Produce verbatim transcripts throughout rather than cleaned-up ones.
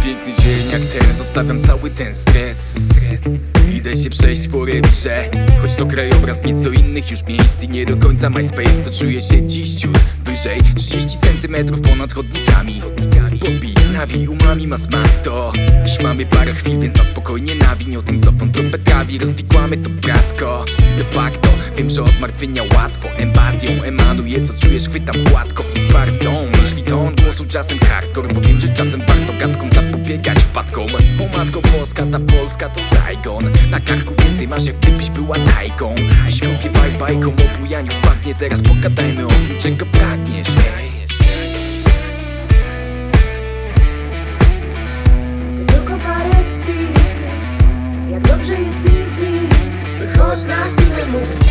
piękny dzień jak ten, zostawiam cały ten stres. Idę się przejść po rewirze, choć to krajobraz nieco innych już miejsc i nie do końca MySpace, to czuję się dziś ciut wyżej. Trzydzieści centymetrów ponad chodnikami. Podbij, nabij, umami ma smak to. Już mamy parę chwil, więc na spokojnie nawiń o tym, co wątropę trawi. Rozwikłamy to, bratko. De facto wiem, że o zmartwienia łatwo. Empatią emanuje, co czujesz, chwytam gładko. I pardon, jeśli ton głosu czasem hardcore, bo wiem, że czasem warto gadkom zapobiegać wpadkom. O matko Polska, ta Polska to Saigon. Na karku więcej masz, jak gdybyś była tajką. A ślubie baj bajką o bujaniu wpadnie. Teraz pogadajmy o tym, czego pragniesz, ej. Dobrze jest mi w nim, wychodź na chwilę móc.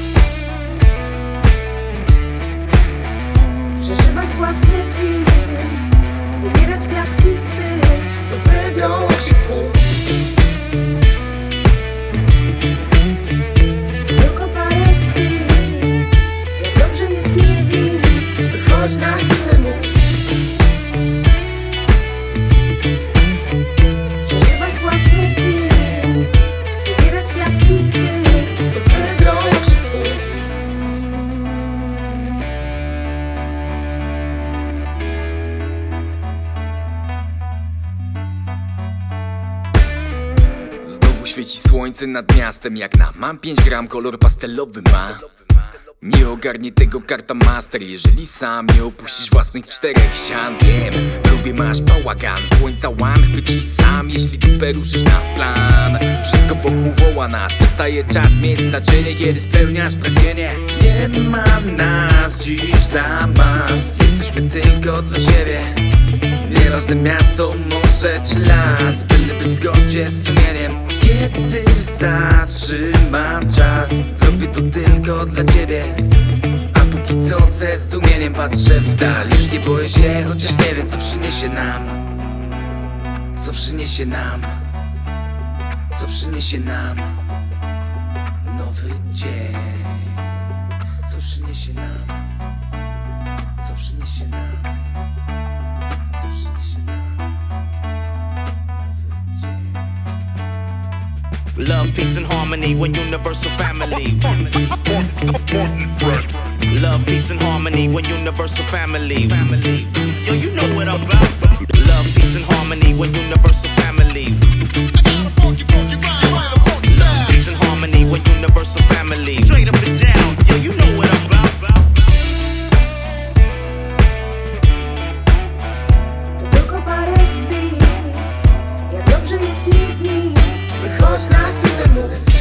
Przeżywać własny film, wybierać klatki z tym, co wygrą się z płód. Tylko parę chwil, jak dobrze jest mi w nim, wychodź na chwilę móc. Przeżywać własny film, znowu świeci słońce nad miastem jak na mam pięć gram, kolor pastelowy ma. Nie ogarnie tego karta master, jeżeli sam nie opuścisz własnych czterech ścian. Wiem, lubię masz bałagan, słońca łan chwycisz sam, jeśli dupę ruszysz na plan. Wszystko wokół woła nas, przestaje czas mieć znaczenie, kiedy spełniasz pragnienie. Nie ma nas dziś dla mas, jesteśmy tylko dla siebie. Nieważne miasto, morze czy las, byle być w zgodzie z sumieniem. Kiedy zatrzymam czas, zrobię to tylko dla ciebie. A póki co ze zdumieniem patrzę w dal. Już nie boję się, chociaż nie wiem, co przyniesie nam. Co przyniesie nam. Co przyniesie nam nowy dzień. Co przyniesie nam. Co przyniesie nam. Co przyniesie nam nowy dzień. Love, peace and harmony, one universal family. Love, peace and harmony, one universal family. Yo, you know what I'm about. Love, peace and harmony, one universal family. Love, peace and harmony, one universal family. Straight up and down, yo, you know what I'm about. To tylko parę chwil, jak dobrze jest mi w nim, wychodź na chwilę móc.